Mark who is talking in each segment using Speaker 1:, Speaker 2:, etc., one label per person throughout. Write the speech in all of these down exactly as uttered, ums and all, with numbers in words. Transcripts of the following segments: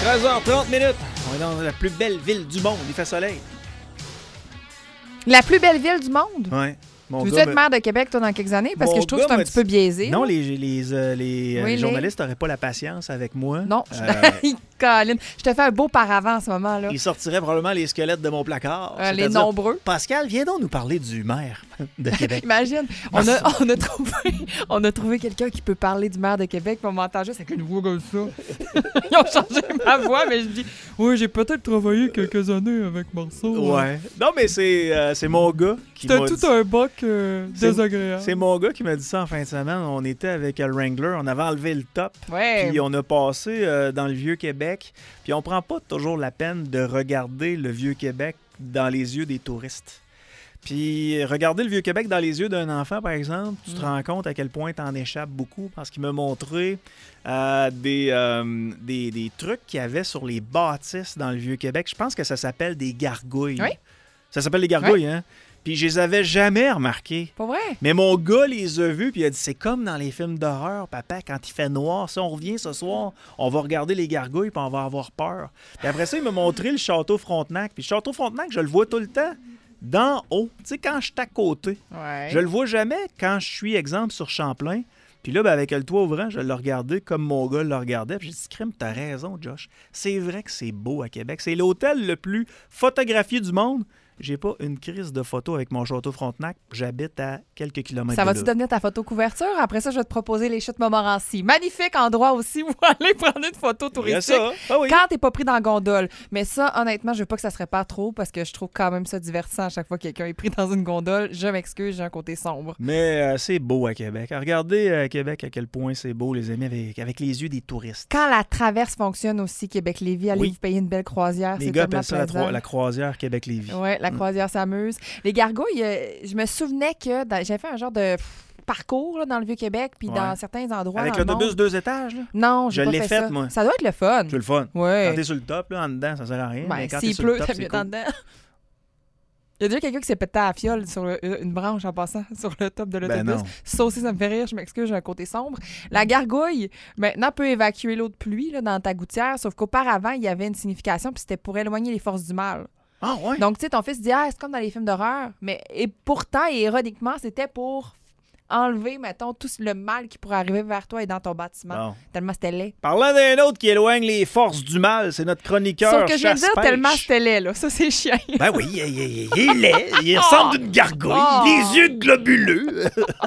Speaker 1: treize heures trente minutes. On est dans la plus belle ville du monde. Il fait soleil.
Speaker 2: La plus belle ville du monde?
Speaker 1: Ouais.
Speaker 2: Tu veux être maire de Québec, toi, dans quelques années? Parce
Speaker 1: Mon
Speaker 2: que je trouve que c'est un petit peu biaisé.
Speaker 1: Non, les, les, euh, les,
Speaker 2: oui,
Speaker 1: les journalistes n'auraient pas la patience avec moi.
Speaker 2: Non.
Speaker 1: Euh...
Speaker 2: Colin, je te fais un beau paravent en ce moment-là.
Speaker 1: Ils sortiraient probablement les squelettes de mon placard.
Speaker 2: Euh, les nombreux.
Speaker 1: Pascal, viens donc nous parler du maire de Québec.
Speaker 2: Imagine, on a, on a trouvé, on a trouvé quelqu'un qui peut parler du maire de Québec, puis on m'entend juste avec une voix comme ça. Ils ont changé ma voix, mais je dis, oui, j'ai peut-être travaillé quelques années avec Marceau.
Speaker 1: Ouais. Non, mais c'est, euh, c'est mon gars qui m'a
Speaker 2: C'était tout
Speaker 1: dit...
Speaker 2: un boc euh, désagréable.
Speaker 1: C'est mon gars qui m'a dit ça en fin de semaine. On était avec le Wrangler, on avait enlevé le top,
Speaker 2: ouais.
Speaker 1: Puis on a passé euh, dans le Vieux-Québec. Puis on prend pas toujours la peine de regarder le Vieux-Québec dans les yeux des touristes. Puis regarder le Vieux-Québec dans les yeux d'un enfant, par exemple, tu te rends compte à quel point t'en échappes beaucoup parce qu'il m'a montré euh, des, euh, des, des trucs qu'il y avait sur les bâtisses dans le Vieux-Québec. Je pense que ça s'appelle des gargouilles.
Speaker 2: Oui.
Speaker 1: Ça s'appelle des gargouilles,
Speaker 2: oui.
Speaker 1: hein? Puis je les avais jamais remarqués.
Speaker 2: Pas vrai?
Speaker 1: Mais mon gars les a vus, puis il a dit, c'est comme dans les films d'horreur, papa, quand il fait noir. Si on revient ce soir, on va regarder les gargouilles, puis on va avoir peur. Puis après ça, il m'a montré le château Frontenac. Puis le château Frontenac, je le vois tout le temps d'en haut. Tu sais, quand je suis à côté.
Speaker 2: Ouais.
Speaker 1: Je le vois jamais quand je suis, exemple, sur Champlain. Puis là, ben, avec le toit ouvrant, je l'ai regardé comme mon gars le regardait. Puis j'ai dit, crème, t'as raison, Josh. C'est vrai que c'est beau à Québec. C'est l'hôtel le plus photographié du monde. J'ai pas une crise de photo avec mon château Frontenac. J'habite à quelques kilomètres
Speaker 2: Ça
Speaker 1: de
Speaker 2: va-tu
Speaker 1: là.
Speaker 2: devenir ta photo couverture? Après ça, je vais te proposer les chutes Montmorency. Magnifique endroit aussi où aller prendre une photo touristique.
Speaker 1: Ça. Ah oui.
Speaker 2: Quand t'es pas pris dans la gondole. Mais ça, honnêtement, je veux pas que ça se répare trop parce que je trouve quand même ça divertissant à chaque fois que quelqu'un est pris dans une gondole. Je m'excuse, j'ai un côté sombre.
Speaker 1: Mais euh, c'est beau à Québec. Regardez à Québec à quel point c'est beau, les amis, avec, avec les yeux des touristes.
Speaker 2: Quand la traverse fonctionne aussi, Québec-Lévis, allez
Speaker 1: Oui.
Speaker 2: vous payer une belle croisière.
Speaker 1: Les
Speaker 2: c'est
Speaker 1: gars
Speaker 2: tellement
Speaker 1: appellent ça la,
Speaker 2: plaisant.
Speaker 1: tro- la croisière Québec-Lévis.
Speaker 2: Oui, la croisière s'amuse. Les gargouilles, euh, je me souvenais que dans- j'avais fait un genre de pff, parcours là, dans le Vieux-Québec, puis
Speaker 1: Ouais.
Speaker 2: dans certains endroits.
Speaker 1: Avec
Speaker 2: dans le
Speaker 1: l'autobus
Speaker 2: monde.
Speaker 1: deux étages, là?
Speaker 2: Non, j'ai
Speaker 1: Je
Speaker 2: pas
Speaker 1: l'ai
Speaker 2: fait,
Speaker 1: fait,
Speaker 2: ça.
Speaker 1: moi.
Speaker 2: Ça doit être le fun.
Speaker 1: C'est le fun.
Speaker 2: Ouais.
Speaker 1: Quand t'es sur le top, là, en dedans, ça sert à rien.
Speaker 2: Ben,
Speaker 1: mais quand t'es
Speaker 2: s'il
Speaker 1: sur
Speaker 2: pleut,
Speaker 1: le top,
Speaker 2: t'as
Speaker 1: c'est
Speaker 2: mieux
Speaker 1: cool.
Speaker 2: en dedans. Il y a déjà quelqu'un qui s'est pété à la fiole sur le- une branche en passant sur le top de l'autobus.
Speaker 1: Ben non.
Speaker 2: Ça aussi, ça me fait rire. Je m'excuse, j'ai un côté sombre. La gargouille, maintenant, peut évacuer l'eau de pluie là, dans ta gouttière, sauf qu'auparavant, il y avait une signification, puis c'était pour éloigner les forces du mal.
Speaker 1: Ah ouais?
Speaker 2: Donc, tu sais, ton fils dit, ah, c'est comme dans les films d'horreur. Mais et pourtant, et ironiquement, c'était pour enlever, mettons, tout le mal qui pourrait arriver vers toi et dans ton bâtiment.
Speaker 1: Bon.
Speaker 2: Tellement c'était laid.
Speaker 1: Parlant d'un autre qui éloigne les forces du mal, c'est notre chroniqueur
Speaker 2: Sauf que je viens de dire
Speaker 1: chasse-pêche.
Speaker 2: tellement c'était laid, là. Ça, c'est chiant.
Speaker 1: Ben oui, il, il, il, il est laid. Il ressemble d'une gargouille.
Speaker 2: Oh.
Speaker 1: Les yeux globuleux.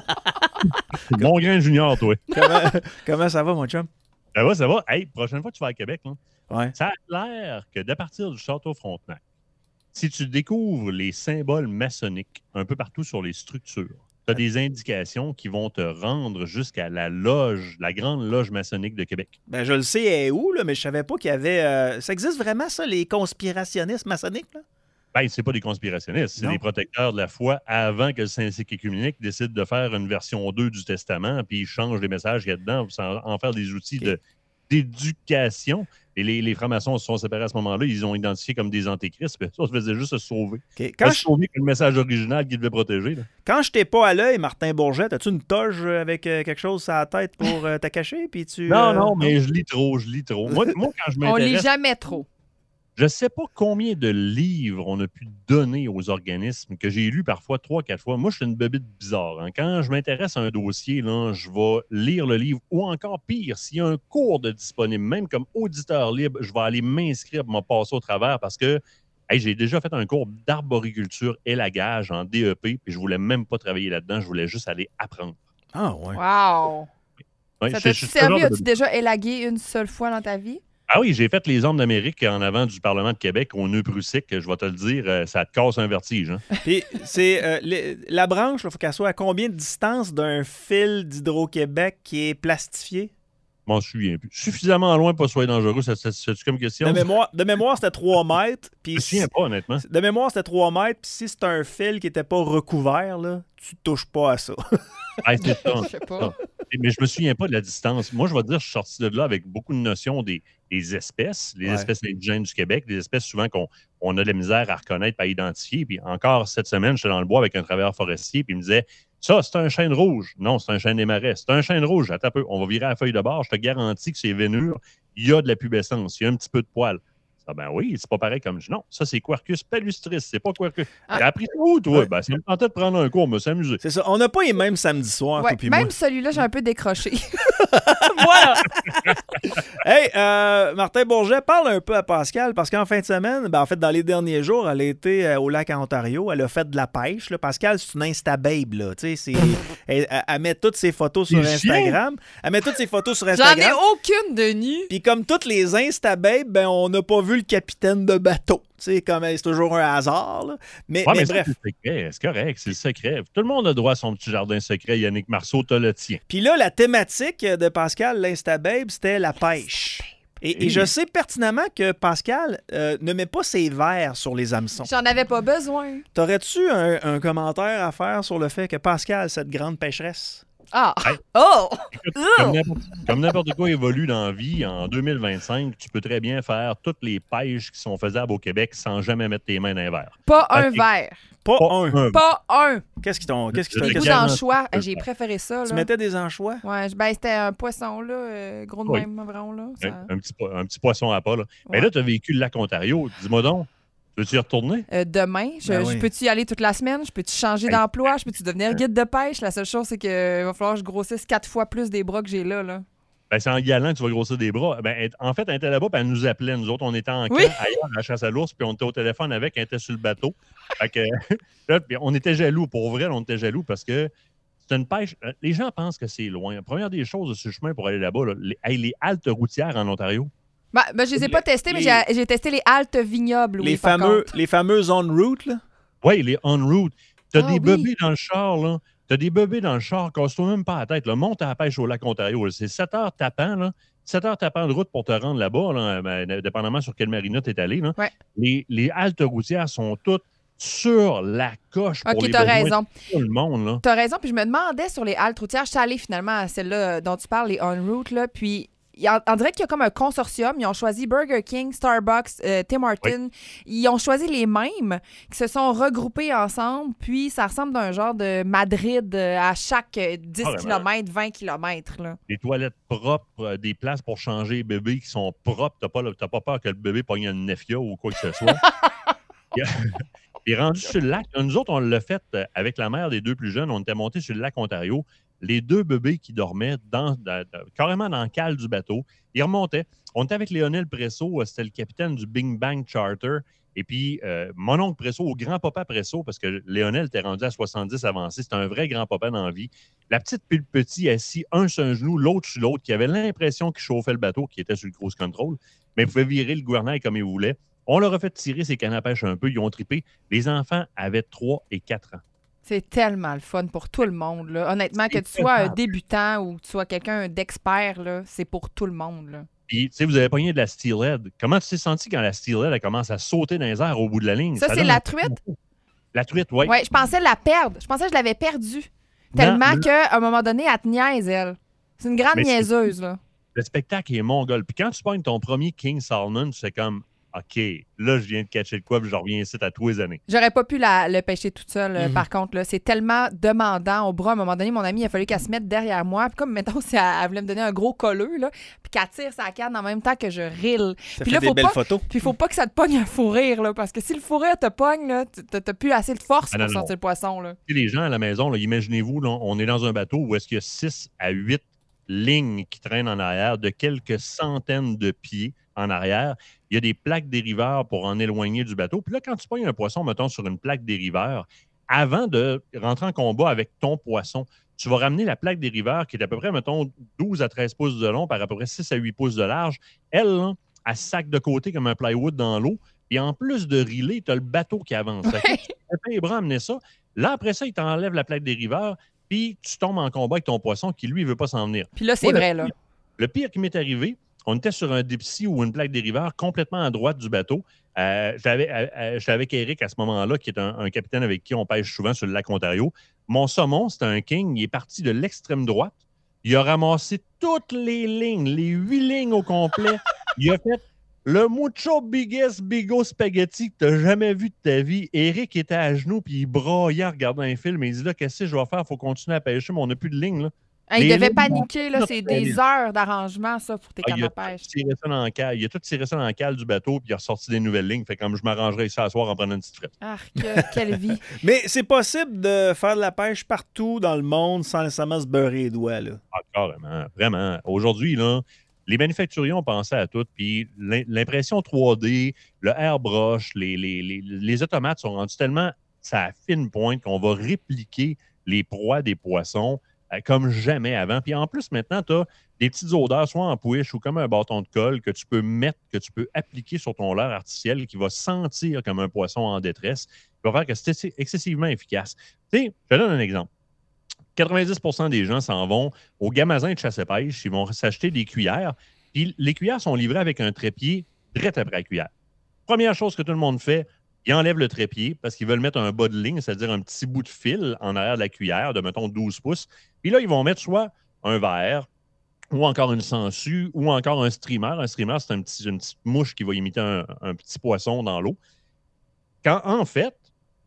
Speaker 3: Bon grain junior, toi.
Speaker 1: comment, comment ça va, mon chum?
Speaker 3: Ça va, ça va. Hey, prochaine fois que tu vas à Québec, là,
Speaker 1: Ouais.
Speaker 3: ça a l'air que d'à partir du château Frontenac, si tu découvres les symboles maçonniques un peu partout sur les structures, tu as des indications qui vont te rendre jusqu'à la loge, la grande loge maçonnique de Québec.
Speaker 1: Ben, je le sais elle est où, là, mais je savais pas qu'il y avait... euh, Ça existe vraiment, ça, les conspirationnistes maçonniques, là?
Speaker 3: Ben, c'est pas des conspirationnistes, c'est
Speaker 1: Non.
Speaker 3: des protecteurs de la foi avant que le Saint-Cycle écuménique décide de faire une version deux du Testament, puis ils changent les messages qu'il y a dedans pour en, en faire des outils
Speaker 1: OK.
Speaker 3: de, d'éducation. Et les, les francs-maçons se sont séparés à ce moment-là, ils ont identifié comme des antéchrists, puis ça, ça faisait juste se sauver.
Speaker 1: OK.
Speaker 3: Quand
Speaker 1: Quand,
Speaker 3: se
Speaker 1: je,
Speaker 3: sauver que le message original qu'ils devaient protéger. Là.
Speaker 1: quand je t'ai pas à l'œil, Martin Bourget, as-tu une toge avec euh, quelque chose sur la tête pour euh, te cacher? Puis tu,
Speaker 3: Non,
Speaker 1: euh,
Speaker 3: non, mais je lis trop, je lis trop. Moi, moi quand je
Speaker 2: On lit
Speaker 3: m'intéresse,
Speaker 2: jamais trop.
Speaker 3: je ne sais pas combien de livres on a pu donner aux organismes que j'ai lus parfois trois, quatre fois. Moi, je suis une bébite bizarre. Hein. Quand je m'intéresse à un dossier, là, je vais lire le livre ou encore pire, s'il y a un cours de disponible, même comme auditeur libre, je vais aller m'inscrire pour me passer au travers parce que hey, j'ai déjà fait un cours d'arboriculture élagage en D E P puis je voulais même pas travailler là-dedans, je voulais juste aller apprendre.
Speaker 1: Ah, ouais.
Speaker 2: Wow!
Speaker 3: Ouais,
Speaker 2: Ça
Speaker 3: je-
Speaker 2: t'a
Speaker 3: je suis ce
Speaker 2: servi?
Speaker 3: genre de
Speaker 2: As-tu
Speaker 3: bébite.
Speaker 2: déjà élagué une seule fois dans ta vie?
Speaker 3: Ah oui, j'ai fait les armes d'Amérique en avant du Parlement de Québec au nœud prussique. Je vais te le dire, euh, ça te casse un vertige. Hein?
Speaker 1: Puis, c'est euh, les- la branche, il faut qu'elle soit à combien de distance d'un fil d'Hydro-Québec qui est plastifié?
Speaker 3: Je m'en souviens plus. Suffisamment loin pour que ce soit dangereux, ça, ça, ça, c'est comme question.
Speaker 1: De mémoire, de mémoire c'était trois mètres.
Speaker 3: Je
Speaker 1: Puis
Speaker 3: me souviens
Speaker 1: si-
Speaker 3: pas, honnêtement.
Speaker 1: de mémoire, c'était trois mètres. Puis si c'est un fil qui n'était pas recouvert, là, tu touches pas à ça.
Speaker 3: Ah, c'est ça.
Speaker 2: Je sais pas.
Speaker 3: Mais je me souviens pas de la distance. Moi, je vais te dire, je suis sorti de là avec beaucoup de notions des, des espèces, les
Speaker 1: Ouais.
Speaker 3: espèces indigènes du Québec, des espèces souvent qu'on on a de la misère à reconnaître, à identifier. Puis encore cette semaine, j'étais dans le bois avec un travailleur forestier, puis il me disait ça, c'est un chêne rouge. Non, c'est un chêne des marais. C'est un chêne rouge. Attends un peu, on va virer à la feuille de bord. Je te garantis que c'est vénure. il y a de la pubescence, il y a un petit peu de poil. Ah ben oui, c'est pas pareil comme je. Non, ça c'est Quercus palustris, c'est pas Quercus.
Speaker 2: Ah.
Speaker 3: T'as appris ça où, toi?
Speaker 1: Ouais.
Speaker 3: Ben, ça me tentait de prendre un cours, me s'amuser.
Speaker 1: C'est ça. On n'a pas les mêmes samedi soir,
Speaker 2: Ouais,
Speaker 1: toi puis
Speaker 2: même
Speaker 1: moi.
Speaker 2: celui-là, j'ai un peu décroché. Voilà.
Speaker 1: Hey, euh, Martin Bourget, parle un peu à Pascal, parce qu'en fin de semaine, ben, en fait, dans les derniers jours, elle a été euh, au lac Ontario, elle a fait de la pêche. Là. Pascal, c'est une Insta-babe, là. Tu sais, c'est... elle, elle- elle met toutes ses photos sur
Speaker 3: Les
Speaker 1: Instagram. Elle met toutes ses photos sur
Speaker 2: J'en ai
Speaker 1: Instagram.
Speaker 2: aucune de nu.
Speaker 1: Puis comme toutes les Insta-babes, ben, on n'a pas vu le capitaine de bateau. Tu sais, comme c'est toujours un hasard, là. Mais,
Speaker 3: Ouais,
Speaker 1: mais
Speaker 3: mais ça,
Speaker 1: bref.
Speaker 3: c'est le secret, c'est correct, c'est le secret. Tout le monde a droit à son petit jardin secret. Yannick Marceau te le tient.
Speaker 1: Puis là, la thématique de Pascal, l'Insta-babe, c'était la pêche. Et, et je sais pertinemment que Pascal euh, ne met pas ses verres sur les hameçons.
Speaker 2: J'en avais pas besoin.
Speaker 1: T'aurais-tu un, un commentaire à faire sur le fait que Pascal, cette grande pêcheresse...
Speaker 2: Ah!
Speaker 3: Hey.
Speaker 2: Oh!
Speaker 3: Comme n'importe- Comme n'importe quoi évolue dans la vie, en deux mille vingt-cinq, tu peux très bien faire toutes les pêches qui sont faisables au Québec sans jamais mettre tes mains dans un verre.
Speaker 2: Pas un
Speaker 3: Ok.
Speaker 2: verre.
Speaker 1: Pas,
Speaker 3: Pas
Speaker 1: un.
Speaker 3: un.
Speaker 2: Pas un.
Speaker 1: Qu'est-ce qui t'ont... Qu'est-ce qui t'ont...
Speaker 3: Le
Speaker 2: Des
Speaker 1: qu'est-ce-
Speaker 2: coups
Speaker 3: gamin,
Speaker 2: d'anchois.
Speaker 3: c'est
Speaker 2: J'ai
Speaker 3: ça.
Speaker 2: préféré ça,
Speaker 1: Tu
Speaker 2: là.
Speaker 1: mettais des anchois?
Speaker 2: Ouais, je- ben c'était un poisson, là, euh, gros de
Speaker 3: Oui.
Speaker 2: même, vraiment, là. ça-
Speaker 3: Un, un petit, po- un petit poisson à pas. Là. Mais
Speaker 2: Ouais.
Speaker 3: là, tu as vécu le lac Ontario. Dis-moi donc, veux-tu y retourner?
Speaker 2: Euh, demain, je,
Speaker 1: Ben
Speaker 2: je
Speaker 1: oui.
Speaker 2: peux-tu y aller toute la semaine? Je peux-tu changer
Speaker 3: Hey.
Speaker 2: d'emploi? Je peux-tu devenir guide de pêche? La seule chose, c'est qu'il va falloir que je grossisse quatre fois plus des bras que j'ai là, là.
Speaker 3: Ben, c'est en y allant que tu vas grossir des bras. Ben, elle- en fait, elle était là-bas, puis elle nous appelait. Nous autres, on était en camp
Speaker 2: Oui.
Speaker 3: ailleurs à la chasse à l'ours, puis on était au téléphone avec, elle était sur le bateau. Fait que, là, puis on était jaloux. Pour vrai, on était jaloux parce que c'est une pêche. Les gens pensent que c'est loin. Première des choses de ce chemin pour aller là-bas, là, les, hey, les haltes routières en Ontario.
Speaker 2: Ben, ben, je les ai pas
Speaker 1: Les-
Speaker 2: testées, mais
Speaker 1: les-
Speaker 2: j'ai j'ai testé les haltes vignobles.
Speaker 1: Les
Speaker 2: oui, par
Speaker 1: fameux,
Speaker 2: contre.
Speaker 1: les fameux on-route, là?
Speaker 3: Oui, les en route. T'as
Speaker 2: Ah,
Speaker 3: des
Speaker 2: oui.
Speaker 3: bébés dans le char, là. T'as des bébés dans le char, casse-toi même pas la tête. Là. Monte à la pêche au lac Ontario. là. C'est sept heures tapant, là. sept heures tapant de route pour te rendre là-bas, là, ben, dépendamment sur quelle marina tu es allé. Là.
Speaker 2: Ouais.
Speaker 3: Les, les haltes routières sont toutes sur la coche pour
Speaker 2: Ok,
Speaker 3: les
Speaker 2: t'as
Speaker 3: besoins
Speaker 2: raison.
Speaker 3: de tout le monde. Là.
Speaker 2: T'as raison, puis je me demandais sur les haltes routières, je suis allée finalement à celle-là dont tu parles, les on-route, là, puis il- on, on dirait qu'il y a comme un consortium. Ils ont choisi Burger King, Starbucks, euh, Tim Hortons. Ils ont choisi les mêmes qui se sont regroupés ensemble, puis ça ressemble d'un genre de Madrid euh, à chaque euh, dix
Speaker 3: Ah, vraiment.
Speaker 2: kilomètres, vingt kilomètres. Là.
Speaker 3: Des toilettes propres, euh, des places pour changer les bébés qui sont propres. T'as pas, le- t'as pas peur que le bébé pogne une nefia ou quoi que ce soit. Puis, puis rendu sur le lac, nous autres, on l'a fait euh, avec la mère des deux plus jeunes. On était montés sur le lac Ontario. Les deux bébés qui dormaient dans, dans- dans- carrément dans le cale du bateau, ils remontaient. On était avec Lionel Presso, euh, c'était le capitaine du Bing Bang Charter. Et puis, euh, mon oncle Presso, au grand-papa Presso, parce que Lionel était rendu à soixante-dix avancé, c'était un vrai grand-papa dans la vie. La petite puis le petit assis, un sur un genou, l'autre sur l'autre, qui avait l'impression qu'il chauffait le bateau, qui était sur le cruise control, mais il pouvait virer le gouvernail comme il voulait. On leur a fait tirer ses cannes à pêche un peu, ils ont trippé. Les enfants avaient trois et quatre ans.
Speaker 2: C'est tellement le fun pour tout le monde. Là. Honnêtement, que tu
Speaker 3: C'est
Speaker 2: sois un
Speaker 3: tellement-
Speaker 2: débutant ou que tu sois quelqu'un d'expert, là, c'est pour tout le monde. Là.
Speaker 3: Puis, tu sais, vous avez pogné de la steelhead. Comment tu t'es senti quand la steelhead elle commence à sauter dans les airs au bout de la ligne?
Speaker 2: Ça, c'est
Speaker 3: donne
Speaker 2: la
Speaker 3: un-
Speaker 2: truite?
Speaker 3: La truite, oui.
Speaker 2: Ouais, je pensais la perdre. Je pensais que je l'avais perdue. Tellement
Speaker 3: Non,
Speaker 2: qu'à un moment donné, elle te niaise, elle. C'est une grande
Speaker 3: Mais c'est-
Speaker 2: niaiseuse, là.
Speaker 3: Le spectacle est mongol. Puis quand tu pognes ton premier King Salmon, tu sais comme, OK, là, je viens de catcher le quoi, puis je reviens ici à tous les années.
Speaker 2: J'aurais pas pu la, le pêcher toute seule, euh,
Speaker 1: Mhm.
Speaker 2: par contre. Là. C'est tellement demandant au bras. À un moment donné, mon amie, il a fallu qu'elle se mette derrière moi. Puis comme, mettons, si elle, elle voulait me donner un gros colleux, là, puis qu'elle tire sa canne en même temps que je rille.
Speaker 1: Ça
Speaker 2: Puis
Speaker 1: fait
Speaker 2: là,
Speaker 1: des
Speaker 2: faut
Speaker 1: belles
Speaker 2: pas-
Speaker 1: photos.
Speaker 2: Puis il faut pas que ça te pogne un fou rire, là, parce que si le fou rire te pogne, là, t'as t'as plus assez de force
Speaker 3: Ah,
Speaker 2: pour
Speaker 3: non,
Speaker 2: sortir
Speaker 3: non.
Speaker 2: le poisson, là.
Speaker 3: Tu sais, les gens à la maison, là, imaginez-vous, là, on est dans un bateau où est-ce qu'il y a six à huit lignes qui traînent en arrière de quelques centaines de pieds en arrière. Il y a des plaques dériveurs pour en éloigner du bateau. Puis là, quand tu pognes un poisson, mettons, sur une plaque dériveur, avant de rentrer en combat avec ton poisson, tu vas ramener la plaque dériveur qui est à peu près, mettons, douze à treize pouces de long par à peu près six à huit pouces de large. Elle, là, elle sac de côté comme un plywood dans l'eau. Et en plus de riler, tu as le bateau qui avance. Fait que tu fais les bras amener ça. Là, après ça, il t'enlève la plaque dériveur, puis tu tombes en combat avec ton poisson qui, lui, ne veut pas s'en venir.
Speaker 2: Puis là, c'est
Speaker 3: Moi, le
Speaker 2: vrai, là.
Speaker 3: pire- Le pire qui m'est arrivé, on était sur un dipsy ou une plaque dériveur complètement à droite du bateau. Euh, j'avais, euh, euh, j'étais avec Eric à ce moment-là, qui est un, un capitaine avec qui on pêche souvent sur le lac Ontario. Mon saumon, c'était un king. Il est parti de l'extrême droite. Il a ramassé toutes les lignes, les huit lignes au complet. Il a fait le mucho biggest bigo spaghetti que tu n'as jamais vu de ta vie. Eric était à genoux puis il braillait en regardant un film. Il dit là, qu'est-ce que je vais faire? Il faut continuer à pêcher, mais on n'a plus de ligne. Là.
Speaker 2: Hey, il
Speaker 3: Les
Speaker 2: devait
Speaker 3: lignes
Speaker 2: paniquer, là.
Speaker 3: vont-
Speaker 2: C'est des heures d'arrangement, ça, pour tes
Speaker 3: Ah,
Speaker 2: cannes
Speaker 3: il, a
Speaker 2: à pêche.
Speaker 3: tout tiré ça dans le cale. il a tout tiré ça dans le cale du bateau, puis il a ressorti des nouvelles lignes. Fait comme je m'arrangerais ici à soir en prenant une petite frite.
Speaker 2: Arc, euh, quelle vie.
Speaker 1: Mais c'est possible de faire de la pêche partout dans le monde sans nécessairement se beurrer les doigts, là.
Speaker 3: Ah, carrément, vraiment. Aujourd'hui, là, les manufacturiers ont pensé à tout, puis l'im- l'impression trois D, le airbrush, les, les, les, les automates sont rendus tellement à fine pointe qu'on va répliquer les proies des poissons euh, comme jamais avant. Puis en plus, maintenant, tu as des petites odeurs, soit en push ou comme un bâton de colle que tu peux mettre, que tu peux appliquer sur ton leurre artificiel qui va sentir comme un poisson en détresse, qui va faire que c'est excessivement efficace. Tu sais, je te donne un exemple. quatre-vingt-dix pour cent des gens s'en vont au magasin de chasse et pêche, ils vont s'acheter des cuillères, puis les cuillères sont livrées avec un trépied direct après la cuillère. Première chose que tout le monde fait, ils enlèvent le trépied parce qu'ils veulent mettre un bas de ligne, c'est-à-dire un petit bout de fil en arrière de la cuillère de, mettons, douze pouces. Puis là, ils vont mettre soit un verre, ou encore une sangsue, ou encore un streamer. Un streamer, c'est un petit, une petite mouche qui va imiter un, un petit poisson dans l'eau. Quand, en fait,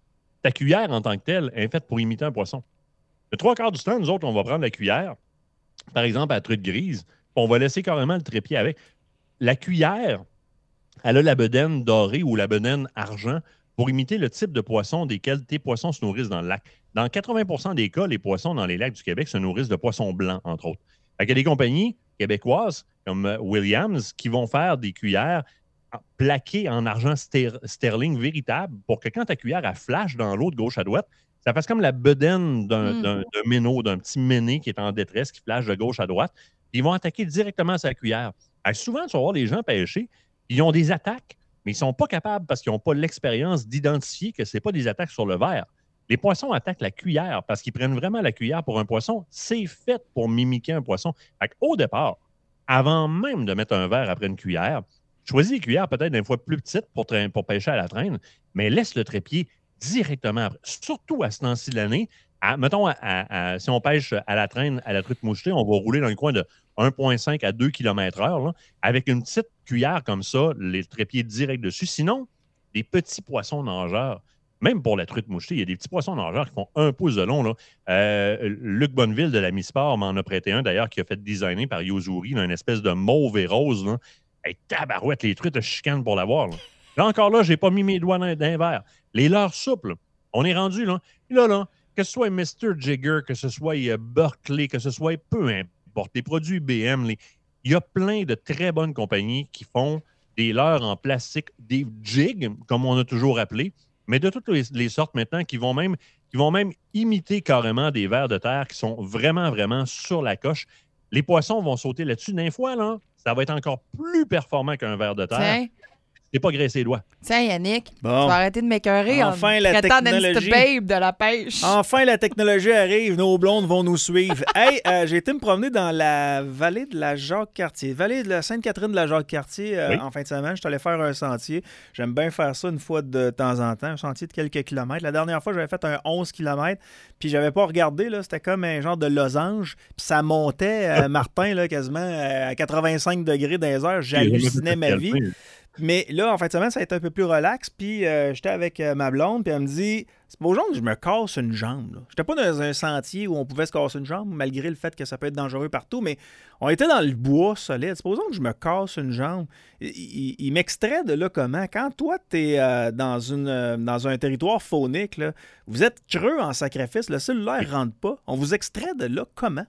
Speaker 3: ta cuillère en tant que telle est faite pour imiter un poisson. Le trois quarts du temps, nous autres, on va prendre la cuillère, par exemple, à la truite grise, puis on va laisser carrément le trépied avec. La cuillère, elle a la bedaine dorée ou la bedaine argent pour imiter le type de poisson desquels tes poissons se nourrissent dans le lac. Dans quatre-vingts pour cent des cas, les poissons dans les lacs du Québec se nourrissent de poissons blancs, entre autres. Fait qu'il y a des compagnies québécoises, comme Williams, qui vont faire des cuillères plaquées en argent ster- sterling véritable pour que quand ta cuillère elle flash dans l'eau de gauche à droite, ça fasse comme la bedaine d'un,
Speaker 2: Mm.
Speaker 3: d'un, d'un minnow, d'un petit méné qui est en détresse, qui flash de gauche à droite. Ils vont attaquer directement sa cuillère. Alors, souvent, tu vas voir les gens pêcher, ils ont des attaques, mais ils ne sont pas capables parce qu'ils n'ont pas l'expérience d'identifier que ce n'est pas des attaques sur le verre. Les poissons attaquent la cuillère parce qu'ils prennent vraiment la cuillère pour un poisson. C'est fait pour mimiquer un poisson. Fait au départ, avant même de mettre un verre après une cuillère, choisis les cuillères peut-être d'une fois plus petites pour, tra- pour pêcher à la traîne, mais laisse le trépied directement après. Surtout à ce temps-ci de l'année. À- mettons, à- à- à- si on pêche à la traîne, à la truite mouchetée, on va rouler dans le coin de un virgule cinq à deux kilomètres heure, là, avec une petite cuillère comme ça, les trépieds directs dessus. Sinon, des petits poissons nageurs, même pour la truite mouchetée, il y a des petits poissons nageurs qui font un pouce de long. Là. Euh, Luc Bonneville de la Misport m'en a prêté un, d'ailleurs, qui a fait designer par Yozuri, là, une espèce de mauve et rose. Là. Hey, tabarouette, les truites chicanent pour l'avoir. Là. là encore, là, j'ai pas mis mes doigts dans, dans les verres. Les leurres souples, on est rendu là. Là, là, que ce soit mister Jigger, que ce soit euh, Berkeley, que ce soit peu importe, les produits B M, les... il y a plein de très bonnes compagnies qui font des leurres en plastique, des jigs, comme on a toujours appelé, mais de toutes les, les sortes maintenant qui vont même qui vont même imiter carrément des vers de terre qui sont vraiment, vraiment sur la coche. Les poissons vont sauter là-dessus. D'un fois, là, ça va être encore plus performant qu'un ver de terre.
Speaker 2: Tiens,
Speaker 3: C'est pas graisser les doigts.
Speaker 2: tiens, Yannick,
Speaker 1: Bon.
Speaker 2: tu vas arrêter de m'écœurer
Speaker 1: Enfin,
Speaker 2: en
Speaker 1: la
Speaker 2: me traitant d'Insta
Speaker 1: technologie.
Speaker 2: babe de la pêche.
Speaker 1: Enfin, la technologie arrive, nos blondes vont nous suivre. Hey, euh, j'ai été me promener dans la vallée de la Jacques-Cartier, vallée de la Sainte-Catherine de la Jacques-Cartier euh,
Speaker 3: Oui.
Speaker 1: en fin de semaine. Je suis allé faire un sentier. J'aime bien faire ça une fois de temps en temps, un sentier de quelques kilomètres. La dernière fois, j'avais fait un onze kilomètres, puis j'avais pas regardé, là, c'était comme un genre de losange, puis ça montait, euh, Martin, là, quasiment euh, à quatre-vingt-cinq degrés dans les heures. J'hallucinais ma vie. Mais là, en fin de semaine, ça a été un peu plus relax. Puis euh, j'étais avec euh, ma blonde, puis elle me dit c'est pas genre que je me casse une jambe. Là. J'étais pas dans un sentier où on pouvait se casser une jambe, malgré le fait que ça peut être dangereux partout, mais on était dans le bois solide. Supposons que je me casse une jambe. Il, il, il m'extrait de là comment? Quand toi, t'es euh, dans, une, euh, dans un territoire faunique, là, vous êtes creux en sacrifice, le cellulaire ne rentre pas. On vous extrait de là comment?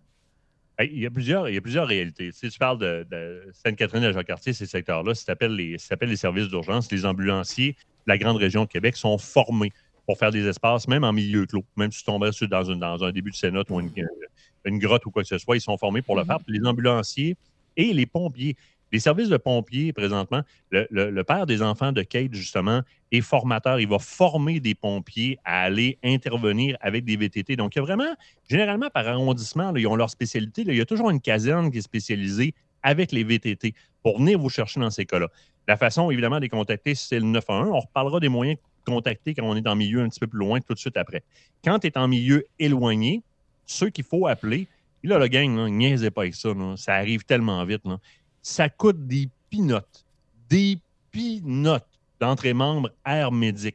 Speaker 3: Il y a plusieurs, il y a plusieurs réalités. Si tu parles de, de Sainte-Catherine de Jacques-Cartier, ces secteurs-là, ça s'appelle les, ça s'appelle les services d'urgence. Les ambulanciers de la grande région de Québec sont formés pour faire des espaces, même en milieu clos. Même si tu tomberais sur, dans, une, dans un début de cénote ou une, une grotte ou quoi que ce soit, ils sont formés pour le faire. Puis les ambulanciers et les pompiers. Les services de pompiers, présentement, le, le, le père des enfants de Kate, justement, est formateur. Il va former des pompiers à aller intervenir avec des V T T. Donc, il y a vraiment, généralement, par arrondissement, là, ils ont leur spécialité. Là, il y a toujours une caserne qui est spécialisée avec les V T T pour venir vous chercher dans ces cas-là. La façon, évidemment, de les contacter, c'est le neuf un un. On reparlera des moyens de contacter quand on est en milieu un petit peu plus loin, tout de suite après. Quand tu es en milieu éloigné, ceux qu'il faut appeler, puis là, le gang, là, niaisez pas avec ça. Là, ça arrive tellement vite. Là. Ça coûte des pinottes. Des pinottes d'entrée membre Air Médic.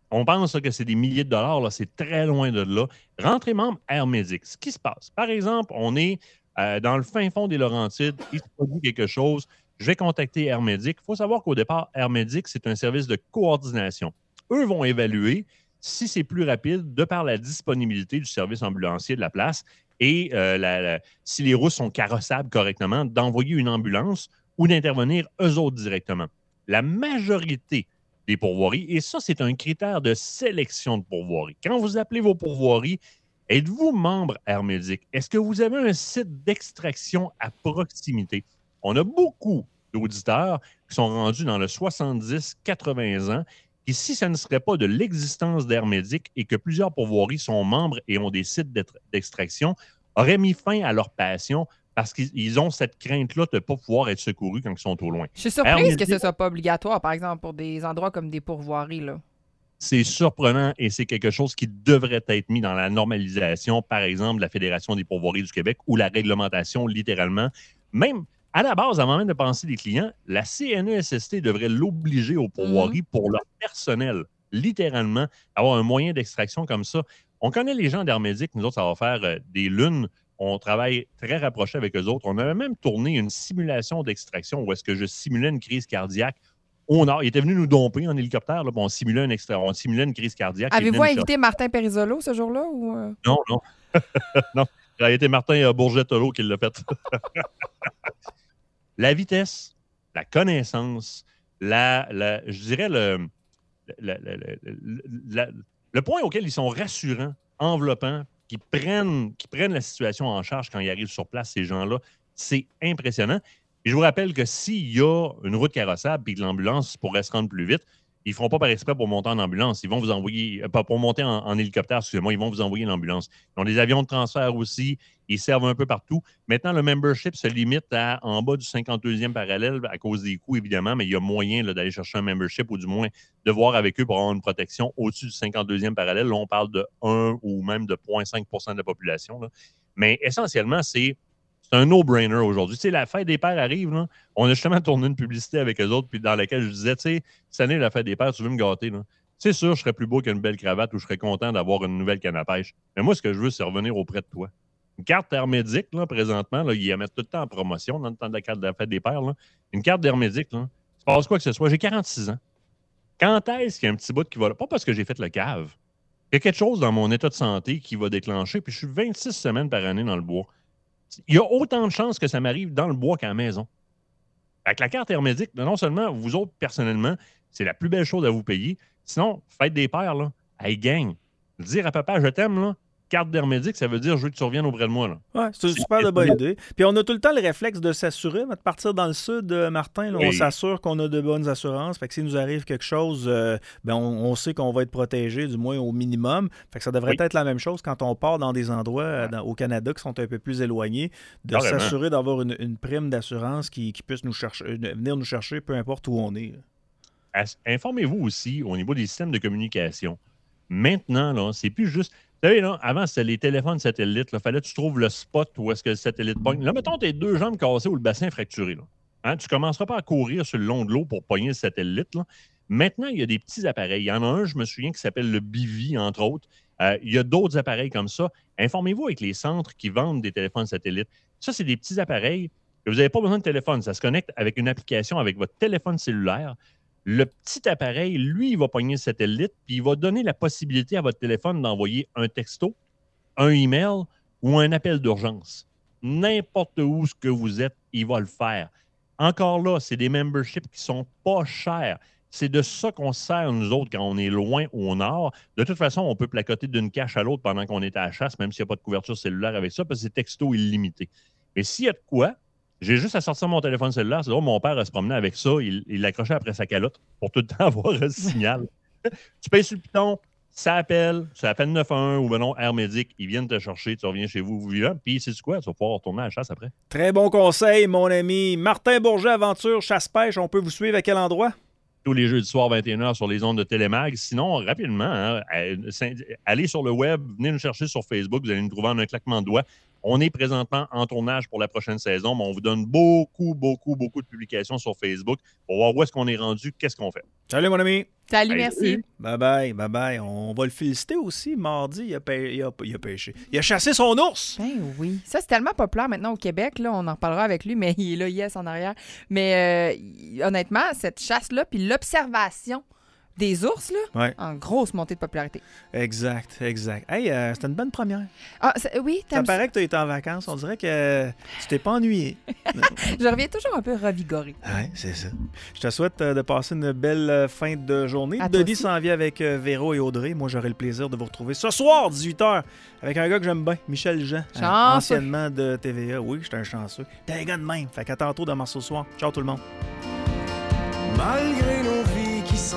Speaker 3: On pense là, que c'est des milliers de dollars, là, c'est très loin de là. Rentrez membre AirMedic. Ce qui se passe, par exemple, on est euh, dans le fin fond des Laurentides, il se produit quelque chose, je vais contacter AirMedic. Il faut savoir qu'au départ, AirMedic, c'est un service de coordination. Eux vont évaluer si c'est plus rapide de par la disponibilité du service ambulancier de la place et euh, la, la, si les routes sont carrossables correctement, d'envoyer une ambulance ou d'intervenir eux autres directement. La majorité des pourvoiries, et ça, c'est un critère de sélection de pourvoiries. Quand vous appelez vos pourvoiries, êtes-vous membre AirMedic? Est-ce que vous avez un site d'extraction à proximité? On a beaucoup d'auditeurs qui sont rendus dans le soixante-dix à quatre-vingts ans et si ce ne serait pas de l'existence d'AirMedic et que plusieurs pourvoiries sont membres et ont des sites d'extraction, auraient mis fin à leur passion parce qu'ils ont cette crainte-là de ne pas pouvoir être secourus quand ils sont au loin.
Speaker 2: Je suis surprise
Speaker 3: AirMedic,
Speaker 2: que ce ne soit pas obligatoire, par exemple, pour des endroits comme des pourvoiries, là.
Speaker 3: C'est surprenant et c'est quelque chose qui devrait être mis dans la normalisation, par exemple, de la Fédération des pourvoiries du Québec ou la réglementation, littéralement. Même à la base, avant même de penser des clients, la C N E S S T devrait l'obliger aux pourvoiries mmh. pour leur personnel, littéralement, avoir un moyen d'extraction comme ça. On connaît les gens d'AirMedic, nous autres, ça va faire euh, des lunes. On travaille très rapproché avec eux autres. On avait même tourné une simulation d'extraction où est-ce que je simulais une crise cardiaque. On a, il était venu nous domper en hélicoptère, là, on, simulait un extra, on simulait une crise cardiaque.
Speaker 2: Avez-vous invité Martin Périsolo ce jour-là? Ou...
Speaker 3: Non, non. non, ça a été Martin Bourget-Tolo qui l'a fait. La vitesse, la connaissance, la, la, je dirais le, la, la, la, la, le point auquel ils sont rassurants, enveloppants, qui prennent, qui prennent la situation en charge quand ils arrivent sur place, ces gens-là, c'est impressionnant. Et je vous rappelle que s'il y a une route carrossable et que l'ambulance pourrait se rendre plus vite, ils ne feront pas par exprès pour monter en ambulance. Ils vont vous envoyer, pas pour monter en, en hélicoptère, excusez-moi, ils vont vous envoyer l'ambulance. Ils ont des avions de transfert aussi. Ils servent un peu partout. Maintenant, le membership se limite à en bas du cinquante-deuxième parallèle à cause des coûts, évidemment, mais il y a moyen là, d'aller chercher un membership ou du moins de voir avec eux pour avoir une protection au-dessus du cinquante-deuxième parallèle. Là, on parle de un ou même de zéro virgule cinq pour cent de la population. Là. Mais essentiellement, c'est C'est un no-brainer aujourd'hui. Tu sais, la fête des pères arrive, là. On a justement tourné une publicité avec eux autres, puis dans laquelle je disais, tu sais, cette année, la fête des pères, tu veux me gâter, là. C'est sûr, je serais plus beau qu'une belle cravate ou je serais content d'avoir une nouvelle canne à pêche. Mais moi, ce que je veux, c'est revenir auprès de toi. Une carte AirMedic, là, présentement, là, ils la mettent tout le temps en promotion dans le temps de la carte de la fête des pères, là. Une carte d'AirMedic, là, tu passes quoi que ce soit. J'ai quarante-six ans. Quand est-ce qu'il y a un petit bout qui va là? Pas parce que j'ai fait le cave. Il y a quelque chose dans mon état de santé qui va déclencher, puis je suis vingt-six semaines par année dans le bois. Il y a autant de chances que ça m'arrive dans le bois qu'à la maison. Avec la carte AirMedic, non seulement vous autres, personnellement, c'est la plus belle chose à vous payer. Sinon, fête des pères, là, hey gang, dire à papa, je t'aime, là, carte d'AirMedic, ça veut dire je veux que tu reviennes auprès de moi. Là.
Speaker 1: Ouais, c'est une
Speaker 3: c'est
Speaker 1: super de bonne idée. Puis on a tout le temps le réflexe de s'assurer. De partir dans le sud, Martin, là,
Speaker 3: oui.
Speaker 1: on s'assure qu'on a de bonnes assurances. Fait que s'il nous arrive quelque chose, euh, ben on, on sait qu'on va être protégé, du moins au minimum. Fait que ça devrait oui. être la même chose quand on part dans des endroits dans, au Canada qui sont un peu plus éloignés, de Carrément. s'assurer d'avoir une, une prime d'assurance qui, qui puisse nous chercher, venir nous chercher peu importe où on est.
Speaker 3: As, informez-vous aussi au niveau des systèmes de communication. Maintenant, là, c'est plus juste... Vous savez, là, avant, c'était les téléphones satellites. Il fallait que tu trouves le spot où est-ce que le satellite pogne. Là, mettons, tes deux jambes cassées ou le bassin fracturé. Là. Hein, tu ne commenceras pas à courir sur le long de l'eau pour pogner le satellite. Là. Maintenant, il y a des petits appareils. Il y en a un, je me souviens, qui s'appelle le Bivi, entre autres. Euh, il y a d'autres appareils comme ça. Informez-vous avec les centres qui vendent des téléphones satellites. Ça, c'est des petits appareils que vous n'avez pas besoin de téléphone. Ça se connecte avec une application avec votre téléphone cellulaire. Le petit appareil, lui, il va pogner le satellite, puis il va donner la possibilité à votre téléphone d'envoyer un texto, un email ou un appel d'urgence. N'importe où ce que vous êtes, il va le faire. Encore là, c'est des memberships qui sont pas chers. C'est de ça qu'on sert, nous autres, quand on est loin ou au nord. De toute façon, on peut placoter d'une cache à l'autre pendant qu'on est à la chasse, même s'il n'y a pas de couverture cellulaire avec ça, parce que c'est texto illimité. Mais s'il y a de quoi, j'ai juste à sortir mon téléphone cellulaire. C'est drôle, mon père se promenait avec ça. Il, il l'accrochait après sa calotte pour tout le temps avoir un signal. Tu payes sur le piton, ça appelle, ça appelle neuf un un ou ben non, AirMedic. Ils viennent te chercher, tu reviens chez vous, vous vivez. Puis c'est quoi? Tu vas pouvoir retourner à la chasse après.
Speaker 1: Très bon conseil, mon ami. Martin Bourget, Aventure Chasse-Pêche. On peut vous suivre à quel endroit?
Speaker 3: Tous les jeudis soir, vingt et une heures sur les ondes de Télémag. Sinon, rapidement, hein, allez sur le web, venez nous chercher sur Facebook. Vous allez nous trouver en un claquement de doigts. On est présentement en tournage pour la prochaine saison, mais on vous donne beaucoup, beaucoup, beaucoup de publications sur Facebook pour voir où est-ce qu'on est rendu, qu'est-ce qu'on fait.
Speaker 1: Salut, mon ami.
Speaker 2: Salut,
Speaker 3: Hey,
Speaker 2: merci.
Speaker 3: salut.
Speaker 1: Bye-bye, bye-bye. On va le féliciter aussi. Mardi, il a, pê- il a, il a pêché. Il a chassé son ours.
Speaker 2: Ben oui. Ça, c'est tellement populaire maintenant au Québec. Là, on en reparlera avec lui, mais il est là, yes, en arrière. Mais euh, il- honnêtement, cette chasse-là, puis l'observation des ours, là,
Speaker 1: Ouais.
Speaker 2: en grosse montée de popularité.
Speaker 1: Exact, exact. Hey, euh, c'était une bonne première.
Speaker 2: Ah, c'est- oui,
Speaker 1: Ça
Speaker 2: t'aimes ça?
Speaker 1: paraît que tu as été en vacances. On dirait que tu t'es pas ennuyé.
Speaker 2: Je reviens toujours un peu revigorée.
Speaker 1: Oui, c'est ça. Je te souhaite euh, de passer une belle euh, fin de journée.
Speaker 2: À toi
Speaker 1: Denis
Speaker 2: aussi.
Speaker 1: s'en vient avec euh, Véro et Audrey. Moi, j'aurai le plaisir de vous retrouver ce soir, dix-huit heures, avec un gars que j'aime bien, Michel Jean, euh,
Speaker 2: Chanceux.
Speaker 1: anciennement de T V A. Oui, j'étais un chanceux. T'es un gars de même. Fait qu'à tantôt demain ce soir. Ciao tout le monde.
Speaker 4: Malgré nos